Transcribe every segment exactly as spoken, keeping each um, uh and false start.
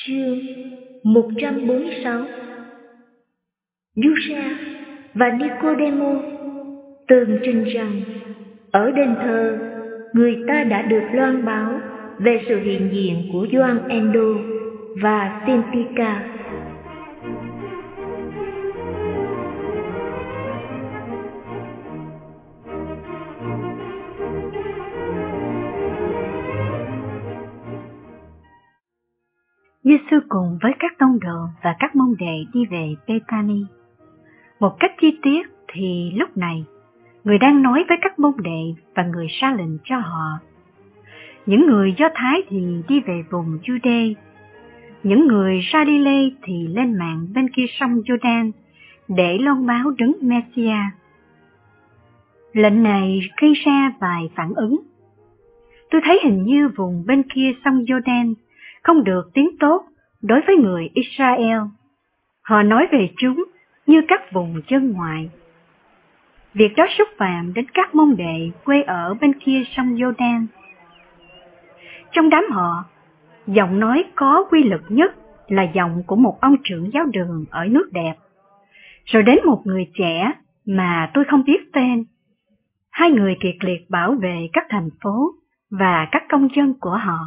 Chương một trăm bốn mươi sáu. Giuse và Nicodemo tường trình rằng ở đền thờ người ta đã được loan báo về sự hiện diện của Gioan Endo và Syntyche. Giêsu cùng với các tông đồ và các môn đệ đi về Bethany. Một cách chi tiết thì lúc này, người đang nói với các môn đệ và người ra lệnh cho họ. Những người Do Thái thì đi về vùng Jude, những người Galilee thì lên mạn bên kia sông Jordan để loan báo đấng Messiah. Lệnh này gây ra vài phản ứng. Tôi thấy hình như vùng bên kia sông Jordan không được tiếng tốt đối với người Israel. Họ nói về chúng như các vùng chân ngoại. Việc đó xúc phạm đến các môn đệ quê ở bên kia sông Jordan. Trong đám họ, giọng nói có quy lực nhất là giọng của một ông trưởng giáo đường ở nước đẹp, rồi đến một người trẻ mà tôi không biết tên. Hai người kiệt liệt bảo vệ các thành phố và các công dân của họ.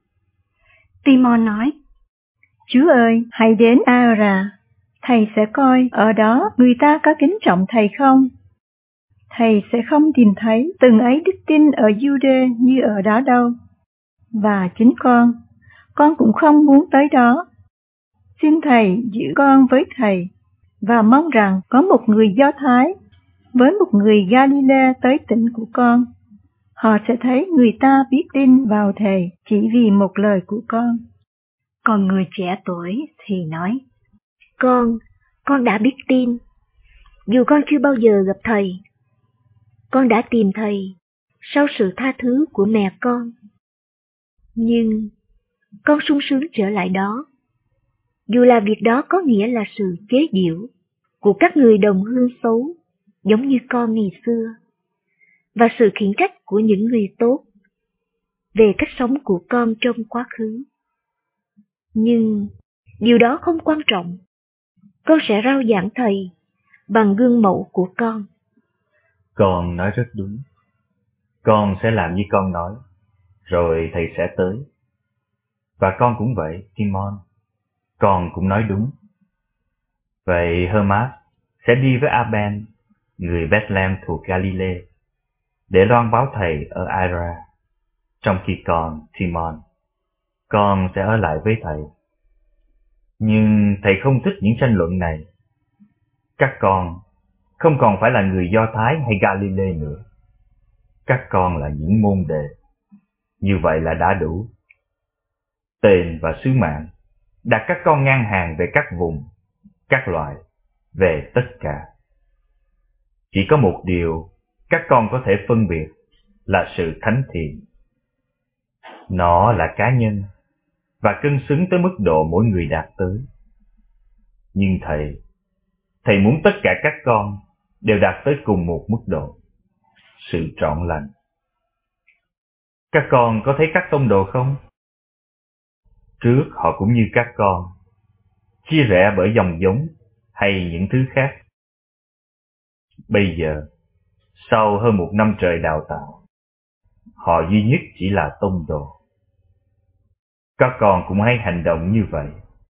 Timon nói: Chúa ơi, hãy đến Ara, thầy sẽ coi ở đó người ta có kính trọng thầy không. Thầy sẽ không tìm thấy từng ấy đức tin ở Jude như ở đó đâu. Và chính con, con cũng không muốn tới đó. Xin thầy giữ con với thầy, và mong rằng có một người Do Thái với một người Galilee tới tỉnh của con. Họ sẽ thấy người ta biết tin vào thầy chỉ vì một lời của con. Còn người trẻ tuổi thì nói: Con, con đã biết tin, dù con chưa bao giờ gặp thầy. Con đã tìm thầy sau sự tha thứ của mẹ con. Nhưng con sung sướng trở lại đó, dù là việc đó có nghĩa là sự chế giễu của các người đồng hương xấu giống như con ngày xưa, và sự khiển trách của những người tốt về cách sống của con trong quá khứ. Nhưng điều đó không quan trọng. Con sẽ rao giảng thầy bằng gương mẫu của con. Con nói rất đúng. Con sẽ làm như con nói, rồi thầy sẽ tới. Và con cũng vậy, Timon. Con cũng nói đúng. Vậy Hermas sẽ đi với Aben, người Bethlehem thuộc Galilee, để loan báo thầy ở Ira. Trong khi còn, Timon, con sẽ ở lại với thầy. Nhưng thầy không thích những tranh luận này. Các con không còn phải là người Do Thái hay Galilee nữa. Các con là những môn đệ. Như vậy là đã đủ. Tên và sứ mạng đặt các con ngang hàng về các vùng, các loại, về tất cả. Chỉ có một điều các con có thể phân biệt là sự thánh thiện. Nó là cá nhân và cân xứng tới mức độ mỗi người đạt tới. Nhưng thầy, thầy muốn tất cả các con đều đạt tới cùng một mức độ, sự trọn lành. Các con có thấy các tông đồ không? Trước họ cũng như các con, chia rẽ bởi dòng giống hay những thứ khác. Bây giờ, sau hơn một năm trời đào tạo, họ duy nhất chỉ là tông đồ. Các con cũng hãy hành động như vậy.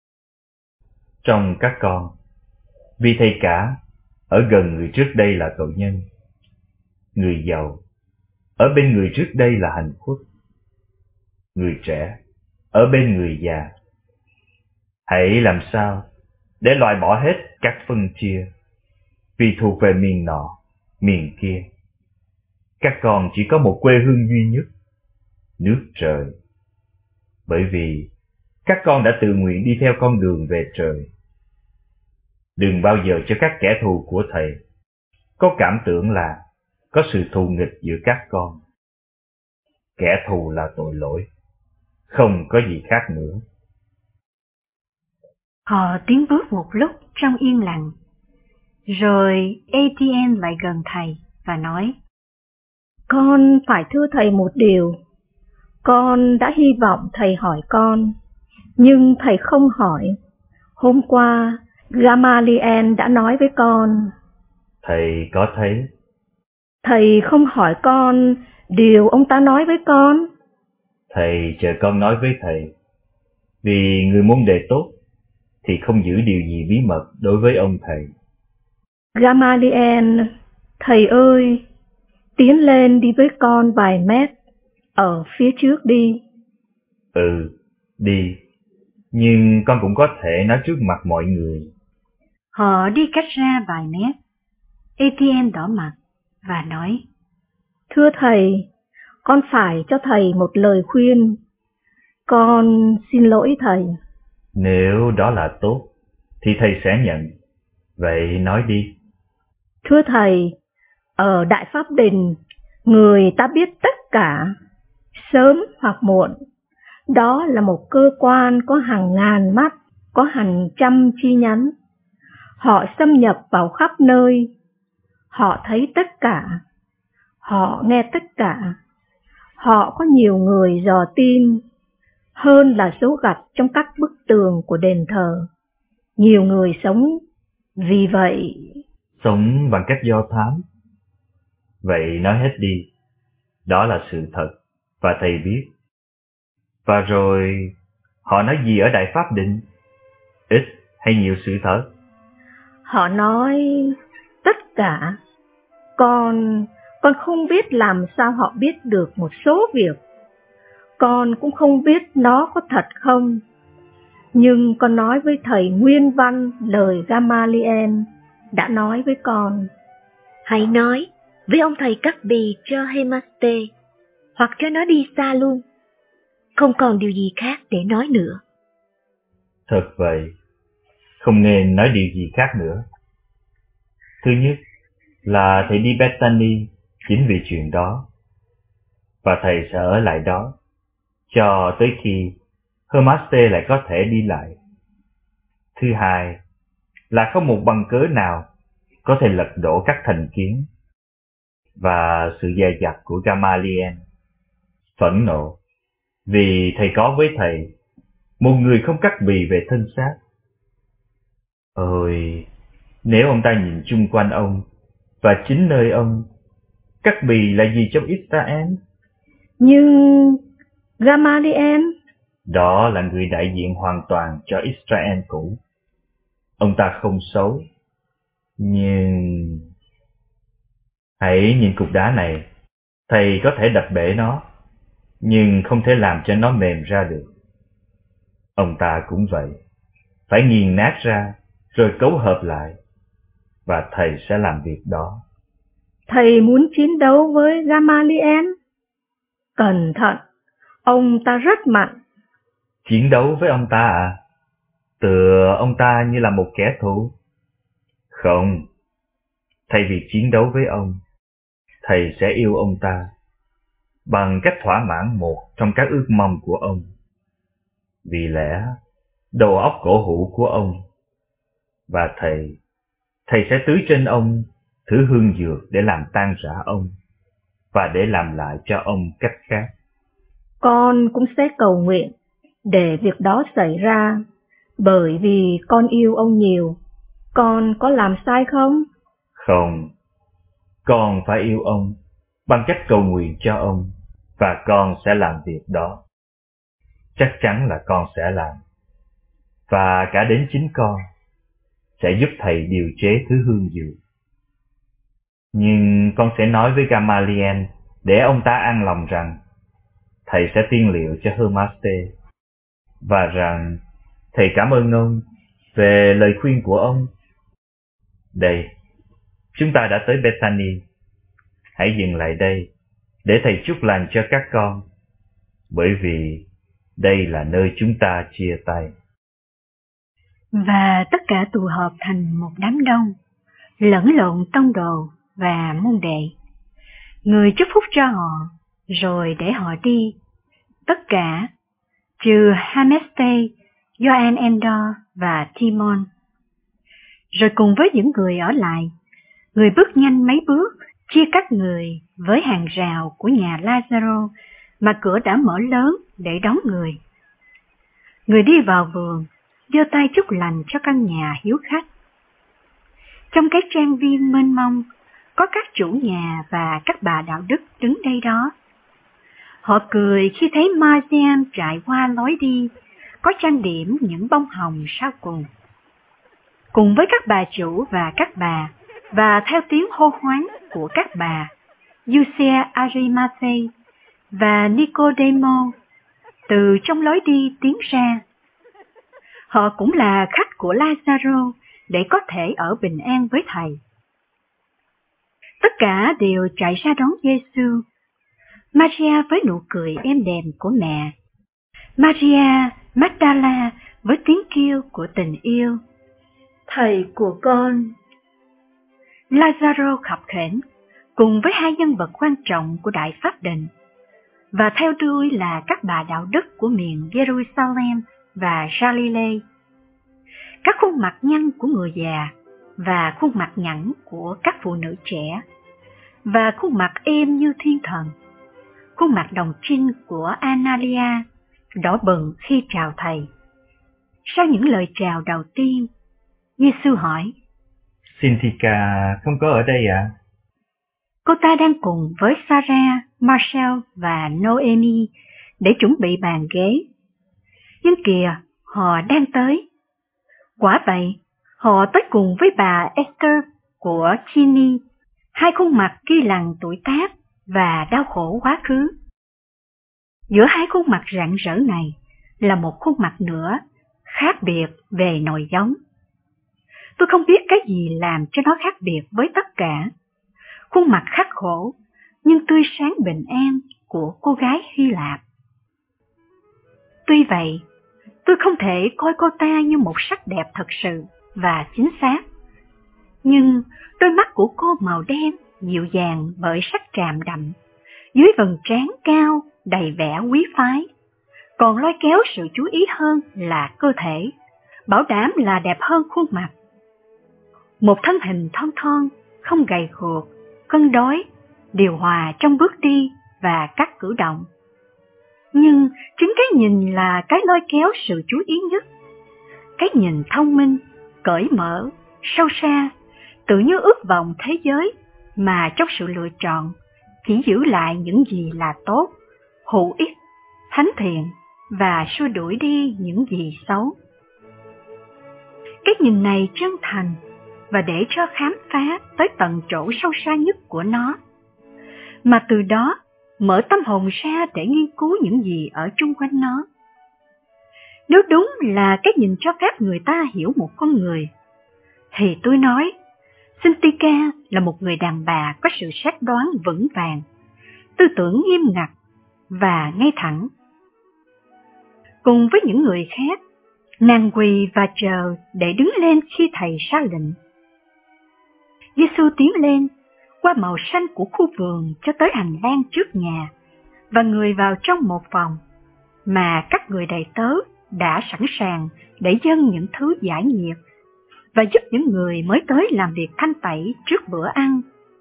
Trong các con, vì thầy cả ở gần người trước đây là tội nhân, người giàu ở bên người trước đây là hạnh phúc, người trẻ ở bên người già. Hãy làm sao để loại bỏ hết các phân chia, vì thuộc về miền nọ, miền kia. Các con chỉ có một quê hương duy nhất, nước trời. Bởi vì các con đã tự nguyện đi theo con đường về trời. Đừng bao giờ cho các kẻ thù của thầy có cảm tưởng là có sự thù nghịch giữa các con. Kẻ thù là tội lỗi, không có gì khác nữa. Họ tiến bước một lúc trong yên lặng, rồi Etienne lại gần thầy và nói: Con phải thưa thầy một điều. Con đã hy vọng thầy hỏi con, Nhưng thầy không hỏi. Hôm qua, Gamaliel đã nói với con. Thầy có thấy. Thầy không hỏi con điều ông ta nói với con. Thầy chờ con nói với thầy. Vì người môn đệ tốt thì không giữ điều gì bí mật đối với ông thầy. Gamaliel, thầy ơi, tiến lên đi với con vài mét, ở phía trước đi. Ừ, đi. Nhưng con cũng có thể nói trước mặt mọi người. Họ đi cách ra vài mét. Etienne đỏ mặt và nói: Thưa thầy, con phải cho thầy một lời khuyên. Con xin lỗi thầy. Nếu đó là tốt, thì thầy sẽ nhận. Vậy nói đi. Thưa thầy, ở Đại Pháp Đình, người ta biết tất cả, sớm hoặc muộn. Đó là một cơ quan có hàng ngàn mắt, có hàng trăm chi nhánh. Họ xâm nhập vào khắp nơi. Họ thấy tất cả. Họ nghe tất cả. Họ có nhiều người dò tin, hơn là số gạch trong các bức tường của đền thờ. Nhiều người sống vì vậy. Sống bằng cách do thám. Vậy nói hết đi. Đó là sự thật, và thầy biết. Và rồi, họ nói gì ở Đại Pháp Định? Ít hay nhiều sự thật? Họ nói tất cả. Con, con không biết làm sao họ biết được một số việc. Con cũng không biết nó có thật không. Nhưng con nói với thầy nguyên văn lời Gamaliel đã nói với con. Hãy nói với ông thầy cắt bì cho Hemaste, hoặc cho nó đi xa luôn. Không còn điều gì khác để nói nữa. Thật vậy, không nên nói điều gì khác nữa. Thứ nhất là thầy đi Bethany chính vì chuyện đó. Và thầy sẽ ở lại đó cho tới khi Hermaste lại có thể đi lại. Thứ hai là không một bằng cớ nào có thể lật đổ các thành kiến và sự dè dặt của Gamaliel. Phẫn nộ vì thầy có với thầy một người không cắt bì về thân xác. Ôi, nếu ông ta nhìn chung quanh ông và chính nơi ông, cắt bì là gì trong Israel? Nhưng Gamaliel, đó là người đại diện hoàn toàn cho Israel cũ. Ông ta không xấu, nhưng hãy nhìn cục đá này. Thầy có thể đập bể nó, nhưng không thể làm cho nó mềm ra được. Ông ta cũng vậy, phải nghiền nát ra rồi cấu hợp lại, và thầy sẽ làm việc đó. thầy muốn chiến đấu với Gamaliel? Cẩn thận, ông ta rất mạnh. Chiến đấu với ông ta à? Tựa ông ta như là một kẻ thù? Không, thay vì chiến đấu với ông, thầy sẽ yêu ông ta bằng cách thỏa mãn một trong các ước mong của ông. Vì lẽ đầu óc cổ hủ của ông, và thầy, thầy sẽ tưới trên ông thứ hương dược để làm tan rã ông, và để làm lại cho ông cách khác. Con cũng sẽ cầu nguyện để việc đó xảy ra, bởi vì con yêu ông nhiều. Con có làm sai không? Không, con phải yêu ông bằng cách cầu nguyện cho ông, và con sẽ làm việc đó. Chắc chắn là con sẽ làm. Và cả đến chính con sẽ giúp thầy điều chế thứ hương dược. Nhưng con sẽ nói với Gamaliel để ông ta an lòng rằng thầy sẽ tiên liệu cho Hermaste, và rằng thầy cảm ơn ông về lời khuyên của ông. Đây, chúng ta đã tới Bethany. Hãy dừng lại đây để thầy chúc lành cho các con, bởi vì đây là nơi chúng ta chia tay. Và tất cả tụ họp thành một đám đông, lẫn lộn tông đồ và môn đệ. Người chúc phúc cho họ, rồi để họ đi. Tất cả, trừ Hameste, Joan Endor và Timon. Rồi cùng với những người ở lại, người bước nhanh mấy bước, chia cắt người với hàng rào của nhà Lazaro mà cửa đã mở lớn để đón người. Người đi vào vườn, giơ tay chúc lành cho căn nhà hiếu khách. Trong cái trang viên mênh mông, có các chủ nhà và các bà đạo đức đứng đây đó. Họ cười khi thấy Mariam trải qua lối đi, có trang điểm những bông hồng sau cùng. Cùng với các bà chủ và các bà, và theo tiếng hô hoán của các bà, Giuse Arimathe và Nicodemo từ trong lối đi tiến ra. Họ cũng là khách của Lazaro để có thể ở bình an với thầy. Tất cả đều chạy ra đón Giêsu. Maria với nụ cười êm đềm của mẹ, Maria Magdala với tiếng kêu của tình yêu, Thầy của con. Lazaro khập khểnh cùng với hai nhân vật quan trọng của Đại Pháp Đình, và theo đuôi là các bà đạo đức của miền Jerusalem và Galilee. Các khuôn mặt nhăn của người già và khuôn mặt nhẵn của các phụ nữ trẻ, và khuôn mặt êm như thiên thần, khuôn mặt đồng trinh của Analia đỏ bừng khi chào thầy. Sau những lời chào đầu tiên, Giêsu hỏi: Cynthia không có ở đây à? Cô ta đang cùng với Sarah, Marcel và Noemi để chuẩn bị bàn ghế. Nhưng kìa, họ đang tới. Quả vậy, họ tới cùng với bà Esther của Chini, hai khuôn mặt kỳ lằn tuổi tác và đau khổ quá khứ. Giữa hai khuôn mặt rạng rỡ này là một khuôn mặt nữa, khác biệt về nòi giống. Tôi không biết cái gì làm cho nó khác biệt với tất cả. Khuôn mặt khắc khổ, nhưng tươi sáng bình an của cô gái Hy Lạp. Tuy vậy, tôi không thể coi cô ta như một sắc đẹp thật sự và chính xác. Nhưng đôi mắt của cô màu đen, dịu dàng bởi sắc tràm đậm, dưới vầng trán cao, đầy vẻ quý phái, còn lôi kéo sự chú ý hơn là cơ thể, bảo đảm là đẹp hơn khuôn mặt. Một thân hình thon thon, không gầy guộc, cân đối, điều hòa trong bước đi và các cử động. Nhưng chính cái nhìn là cái lôi kéo sự chú ý nhất. Cái nhìn thông minh, cởi mở, sâu xa, tự như ước vọng thế giới mà trong sự lựa chọn chỉ giữ lại những gì là tốt, hữu ích, thánh thiện và xua đuổi đi những gì xấu. Cái nhìn này chân thành và để cho khám phá tới tận chỗ sâu xa nhất của nó, mà từ đó mở tâm hồn ra để nghiên cứu những gì ở chung quanh nó. Nếu đúng là cái nhìn cho phép người ta hiểu một con người, thì tôi nói Cynthia là một người đàn bà có sự xét đoán vững vàng, tư tưởng nghiêm ngặt và ngay thẳng. Cùng với những người khác, nàng quỳ và chờ để đứng lên khi thầy ra lệnh. Giêsu tiến lên qua màu xanh của khu vườn cho tới hành lang trước nhà, và người vào trong một phòng mà các người đầy tớ đã sẵn sàng để dâng những thứ giải nhiệt và giúp những người mới tới làm việc thanh tẩy trước bữa ăn.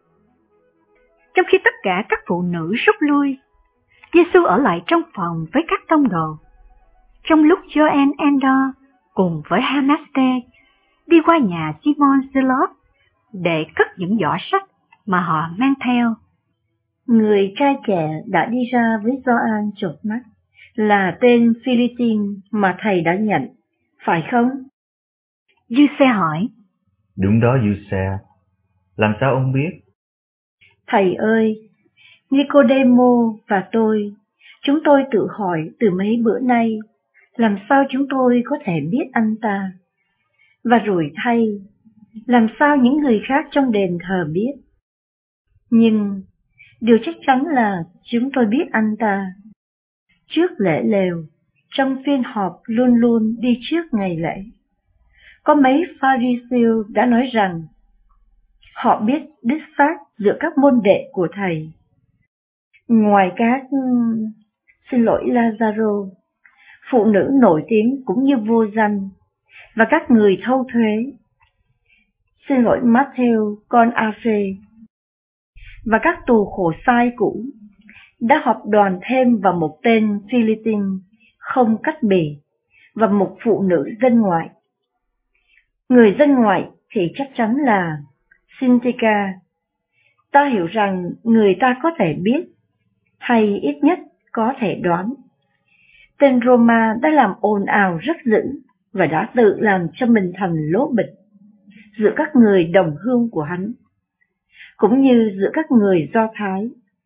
Trong khi tất cả các phụ nữ rút lui, Giêsu ở lại trong phòng với các tông đồ. Trong lúc Joan Andor cùng với Hanaste đi qua nhà Simon Zelot để cất những giỏ sách mà họ mang theo. Người trai trẻ đã đi ra với Gioan chột mắt, là tên Philitin mà thầy đã nhận, phải không? Giuse hỏi. Đúng đó Giuse, làm sao ông biết? Thầy ơi, Nicodemo và tôi, chúng tôi tự hỏi từ mấy bữa nay, làm sao chúng tôi có thể biết anh ta? Và rồi thay, làm sao những người khác trong đền thờ biết? Nhưng điều chắc chắn là chúng tôi biết anh ta. Trước lễ lều, trong phiên họp luôn luôn đi trước ngày lễ, có mấy Pha-ri-siêu đã nói rằng họ biết đích xác giữa các môn đệ của thầy. Ngoài các, xin lỗi Lazaro, phụ nữ nổi tiếng cũng như vô danh, và các người thâu thuế, xin lỗi Matthew con A-phê, và các tù khổ sai cũ, đã họp đoàn thêm vào một tên Philitin không cắt bì, và một phụ nữ dân ngoại. Người dân ngoại thì chắc chắn là Syntyche. Ta hiểu rằng người ta có thể biết, hay ít nhất có thể đoán. Tên Roma đã làm ồn ào rất dữ và đã tự làm cho mình thành lố bịch giữa các người đồng hương của hắn, cũng như giữa các người Do Thái,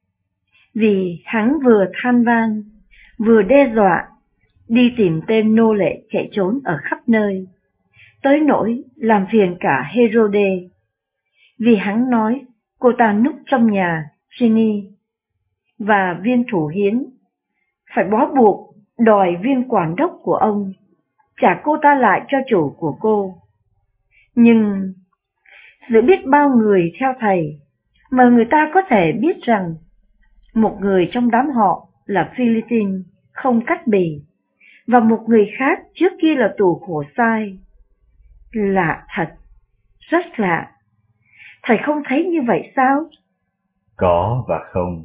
vì hắn vừa than van, vừa đe dọa đi tìm tên nô lệ chạy trốn ở khắp nơi, tới nỗi làm phiền cả Herode, vì hắn nói cô ta núp trong nhà Ginny, và viên thủ hiến phải bó buộc đòi viên quản đốc của ông trả cô ta lại cho chủ của cô. Nhưng giữa biết bao người theo thầy mà người ta có thể biết rằng một người trong đám họ là Philippines không cắt bì, và một người khác trước kia là tù khổ sai. Lạ thật, rất lạ. Thầy không thấy như vậy sao? Có và không.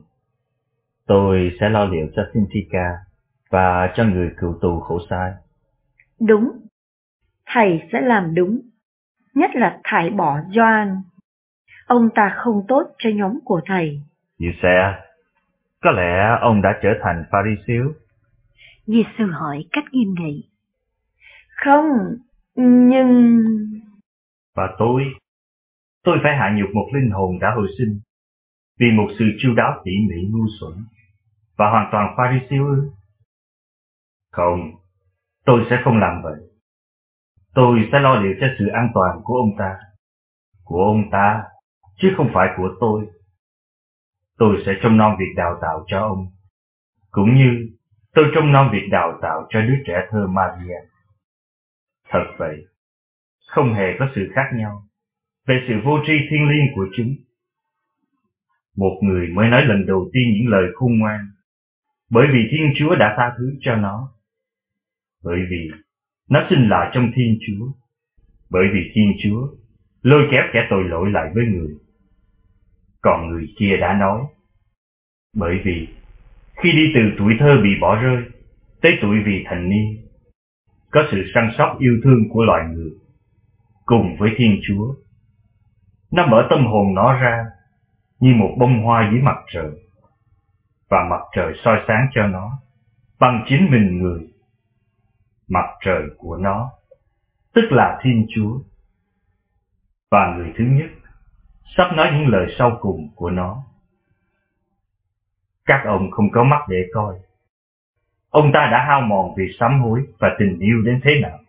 Tôi sẽ lo liệu cho Syntyche và cho người cựu tù khổ sai. Đúng, thầy sẽ làm đúng, nhất là thải bỏ Gioan. Ông ta không tốt cho nhóm của thầy. Giuse, có lẽ ông đã trở thành Pharisêu. Giê-xu hỏi cách nghiêm nghị. Không, nhưng... Và tôi, tôi phải hạ nhục một linh hồn đã hồi sinh vì một sự chu đáo tỉ mỉ ngu xuẩn và hoàn toàn Pharisêu ư? Không, tôi sẽ không làm vậy. Tôi sẽ lo liệu cho sự an toàn của ông ta, của ông ta, chứ không phải của tôi. Tôi sẽ trông nom việc đào tạo cho ông, cũng như tôi trông nom việc đào tạo cho đứa trẻ thơ Maria. Thật vậy, không hề có sự khác nhau về sự vô tri thiêng liêng của chúng. Một người mới nói lần đầu tiên những lời khôn ngoan, bởi vì Thiên Chúa đã tha thứ cho nó. Bởi vì nó sinh lại trong Thiên Chúa. Bởi vì Thiên Chúa lôi kéo kẻ tội lỗi lại với người. Còn người kia đã nói, bởi vì khi đi từ tuổi thơ bị bỏ rơi tới tuổi vị thành niên, có sự săn sóc yêu thương của loài người cùng với Thiên Chúa. Nó mở tâm hồn nó ra như một bông hoa dưới mặt trời, và mặt trời soi sáng cho nó bằng chính mình người. Mặt trời của nó tức là Thiên Chúa. Và người thứ nhất sắp nói những lời sau cùng của nó. Các ông không có mắt để coi. Ông ta đã hao mòn vì sám hối và tình yêu đến thế nào.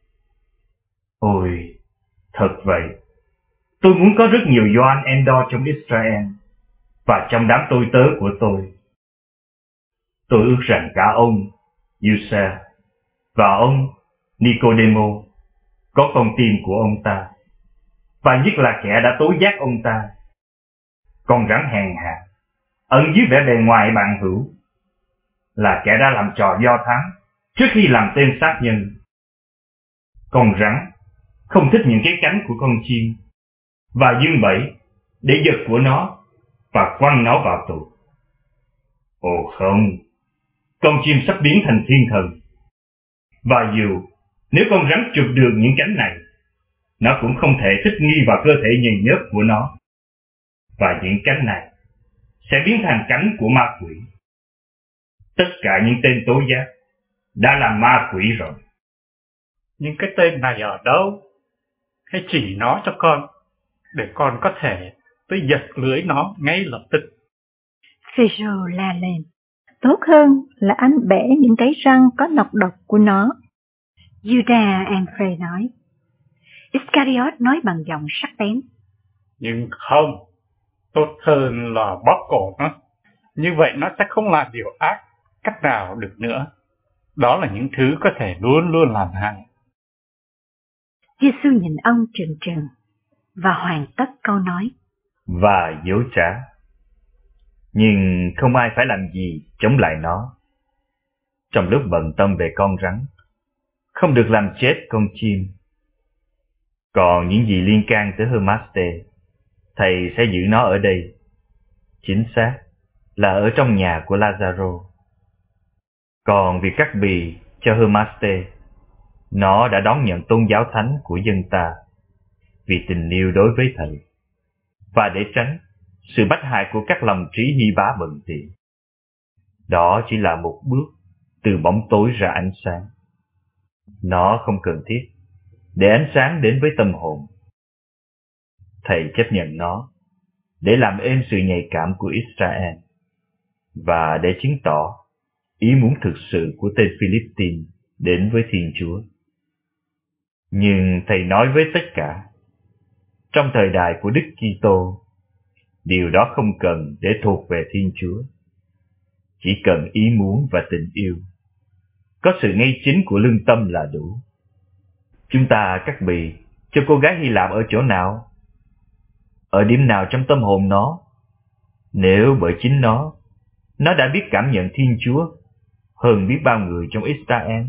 Ôi, thật vậy. Tôi muốn có rất nhiều Gioan Endor trong Israel và trong đám tôi tớ của tôi. Tôi ước rằng cả ông, Giuse, và ông, Nicodemo, có con tim của ông ta, và nhất là kẻ đã tố giác ông ta. Con rắn hèn hạ, ẩn dưới vẻ bề ngoài bạn hữu, là kẻ đã làm trò Do Thắng trước khi làm tên sát nhân. Con rắn không thích những cái cánh của con chim, và dương bẫy để giật của nó và quăng nó vào tù. Ồ không, con chim sắp biến thành thiên thần. Và dù nếu con rắn chụp được những cánh này, nó cũng không thể thích nghi vào cơ thể nhầy nhớt của nó. Và những cánh này sẽ biến thành cánh của ma quỷ. Tất cả những tên tố giác đã là ma quỷ rồi. Nhưng cái tên này ở đâu? Hãy chỉ nó cho con, để con có thể tới giật lưới nó ngay lập tức. Phêrô la lên. Tốt hơn là anh bẻ những cái răng có nọc độc của nó. Judas André nói. Iscariot nói bằng giọng sắc bén. Nhưng không, tốt hơn là bóp cổ nó. Như vậy nó sẽ không làm điều ác cách nào được nữa. Đó là những thứ có thể luôn luôn làm hại. Giê-xu nhìn ông trừng trừng và hoàn tất câu nói. Và dối trá. Nhưng không ai phải làm gì chống lại nó. Trong lúc bận tâm về con rắn, không được làm chết con chim. Còn những gì liên can tới Hermaste, thầy sẽ giữ nó ở đây. Chính xác là ở trong nhà của Lazaro. Còn việc cắt bì cho Hermaste Nó đã đón nhận tôn giáo thánh của dân ta vì tình yêu đối với Thầy, và để tránh sự bách hại của các lòng trí hy bá bận tiện. Đó chỉ là một bước từ bóng tối ra ánh sáng. Nó không cần thiết để ánh sáng đến với tâm hồn. Thầy chấp nhận nó để làm êm sự nhạy cảm của Israel, và để chứng tỏ ý muốn thực sự của tên Philippines đến với Thiên Chúa. Nhưng Thầy nói với tất cả, trong thời đại của Đức Kitô, điều đó không cần để thuộc về Thiên Chúa. Chỉ cần ý muốn và tình yêu, có sự ngay chính của lương tâm là đủ. Chúng ta cắt bì cho cô gái Hy Lạp ở chỗ nào? Ở điểm nào trong tâm hồn nó? Nếu bởi chính nó, nó đã biết cảm nhận Thiên Chúa hơn biết bao người trong Israel.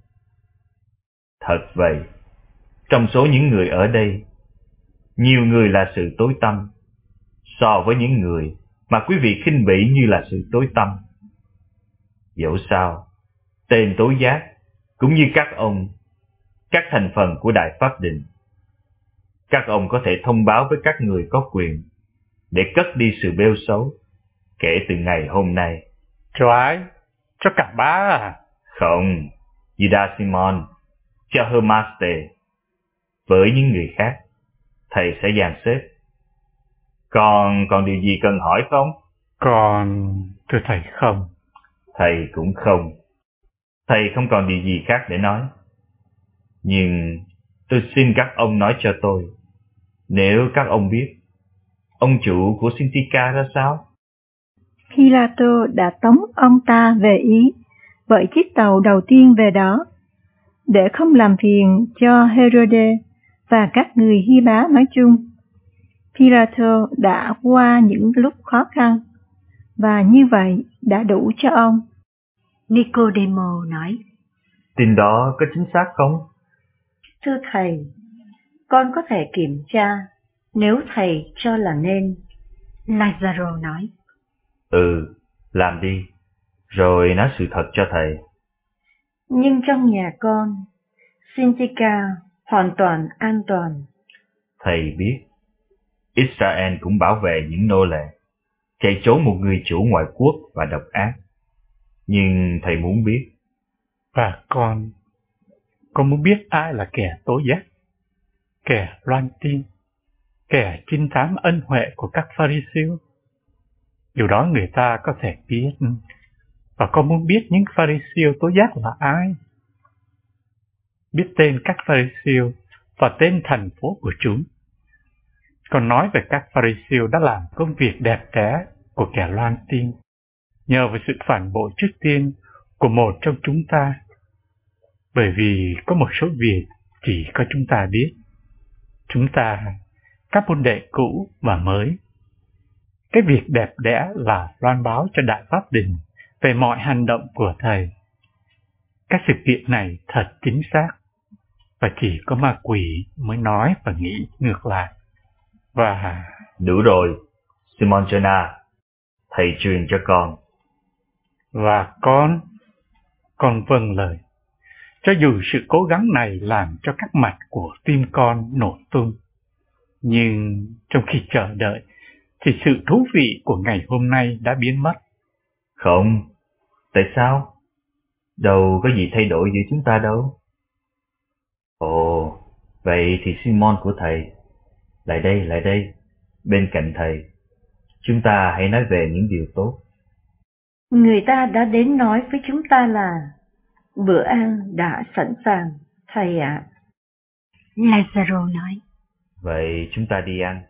Thật vậy, trong số những người ở đây, nhiều người là sự tối tăm, so với những người mà quý vị khinh bỉ như là sự tối tăm. Dẫu sao, tên tối giác cũng như các ông, các thành phần của Đại Pháp Đình, các ông có thể thông báo với các người có quyền để cất đi sự bêu xấu kể từ ngày hôm nay. Cho ai? Cho cả ba à? Không, Judas Simon, cho Hermaste. Với những người khác, Thầy sẽ dàn xếp. Còn còn điều gì cần hỏi không? Còn, thưa Thầy không. Thầy cũng không. Thầy không còn điều gì khác để nói. Nhưng tôi xin các ông nói cho tôi, nếu các ông biết, ông chủ của Sintika ra sao? Pilato đã tống ông ta về Ý bởi chiếc tàu đầu tiên về đó, để không làm phiền cho Herode và các người Hy Bá nói chung. Pilato đã qua những lúc khó khăn, và như vậy đã đủ cho ông. Nicodemo nói, tin đó có chính xác không? Thưa Thầy, con có thể kiểm tra nếu Thầy cho là nên. Lazaro nói, Ừ, làm đi, rồi nói sự thật cho Thầy. Nhưng trong nhà con, Sintika hoàn toàn an toàn. Thầy biết, Israel cũng bảo vệ những nô lệ, chạy trốn một người chủ ngoại quốc và độc ác. Nhưng Thầy muốn biết. Và con, con muốn biết ai là kẻ tố giác, kẻ loan tin, kẻ trinh thám ân huệ của các Pharisêu. Điều đó người ta có thể biết, và con muốn biết những Pharisêu tố giác là ai. Biết tên các Pharisêu và tên thành phố của chúng. Còn nói về các Pharisêu đã làm công việc đẹp đẽ của kẻ loan tin, nhờ vào sự phản bội trước tiên của một trong chúng ta. Bởi vì có một số việc chỉ có chúng ta biết. Chúng ta, các môn đệ cũ và mới. Cái việc đẹp đẽ là loan báo cho Đại Pháp Đình về mọi hành động của Thầy. Các sự kiện này thật chính xác, và chỉ có ma quỷ mới nói và nghĩ ngược lại. Và... Đủ rồi, Simon Jonah, Thầy truyền cho con. Và con, con vâng lời. Cho dù sự cố gắng này làm cho các mạch của tim con nổ tung, nhưng trong khi chờ đợi, thì sự thú vị của ngày hôm nay đã biến mất. Không, tại sao? Đâu có gì thay đổi giữa chúng ta đâu. Ồ, vậy thì Simon của Thầy, lại đây, lại đây, bên cạnh Thầy. Chúng ta hãy nói về những điều tốt. Người ta đã đến nói với chúng ta là bữa ăn đã sẵn sàng, Thầy ạ. Lazaro nói, vậy chúng ta đi ăn.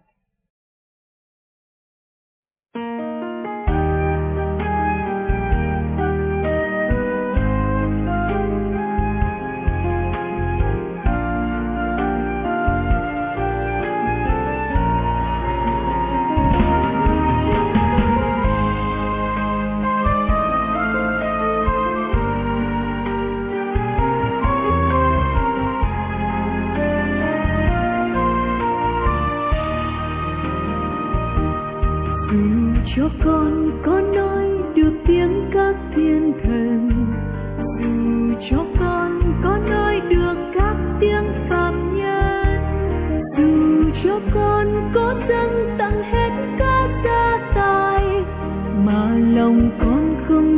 Cho con có nói được tiếng các thiên thần, dù cho con có nói được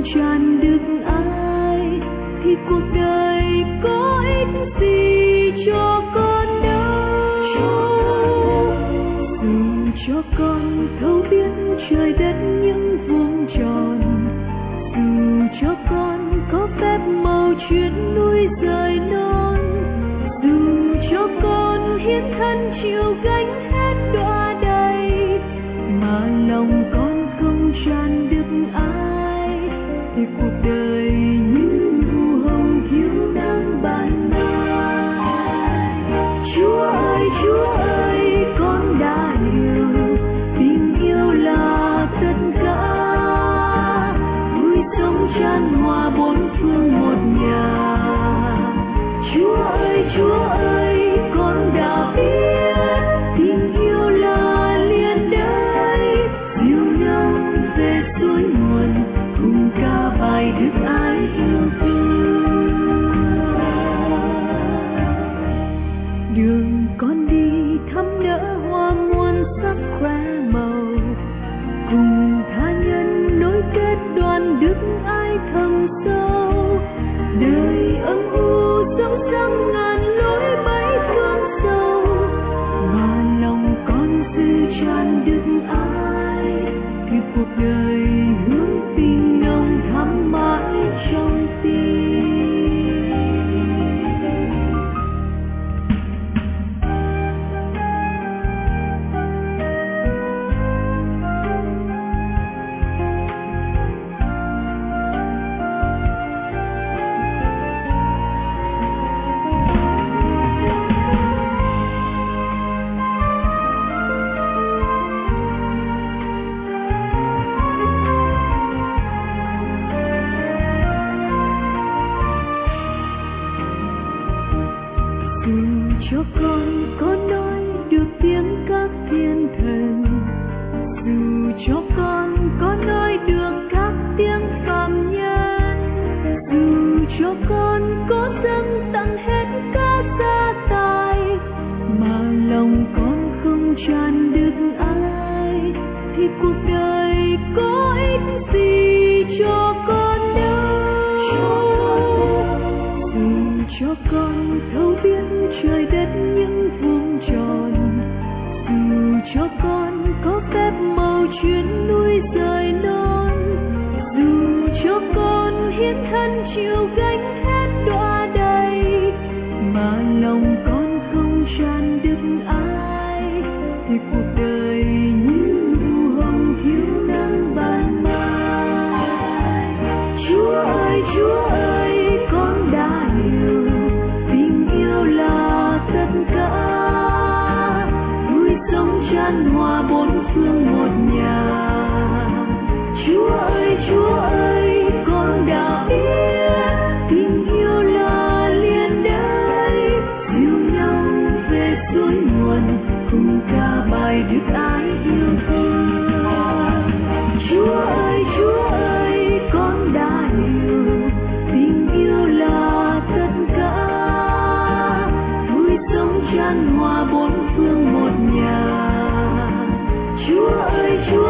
tràn được ai thì cuộc đời có ích gì cho con đâu. Dù cho con thấu biết trời đất những vuông tròn, dù cho con có phép màu chuyển núi rời non, dù cho con hiến thân chịu gánh hết đọa đầy, mà lòng con không tràn được ai thì cuộc đời như nụ hồng thiếu nắng ban mai. Chúa ơi, Chúa ơi, con đã hiểu tình yêu là tất cả, vui sống chan hòa bốn phương một nhà. Chúa ơi, Chúa ơi, con đã biết tình yêu là liền đây, yêu nhau về suối nguồn cùng ca bài đức ái yêu thương. Đường con đi thắm nở hoa muôn sắc khoe màu, cùng tha nhân nối kết đoàn đức ái thầm sâu. Đời âm u dẫu trăm ngàn lối mấy phương sâu, mà lòng con dư tràn đức ái thì cuộc đời hướng tình nồng thắm mãi trong tim. Cho con có nói được tiếng các thiên thần, dù cho con có nói được các tiếng phàm nhân, dù cho con có dâng tặng hết các gia tài, mà lòng con không tràn được ai thì cuộc đời có ích gì cho con đâu. Dù cho con thấu biết trời đất những vuông tròn, dù cho con có phép màu chuyển núi rời non, dù cho con hiến thân chịu gánh hết đọa đầy, mà lòng con không tràn được ai thì cuộc đời như nụ hồng thiếu nắng ban mai. Chúa ơi, Chúa ơi, con đã hiểu tình yêu là tất cả, vui sống chan hòa bốn phương một nhà. Chúa ơi, Chúa ơi, con đã biết tình yêu là liền đây, yêu nhau về suối nguồn cùng ca bài đức ái yêu thương. Chúa ơi, Chúa ơi, con đã hiểu tình yêu là tất cả, vui sống chan hòa bốn phương một nhà. Chúa ơi, Chúa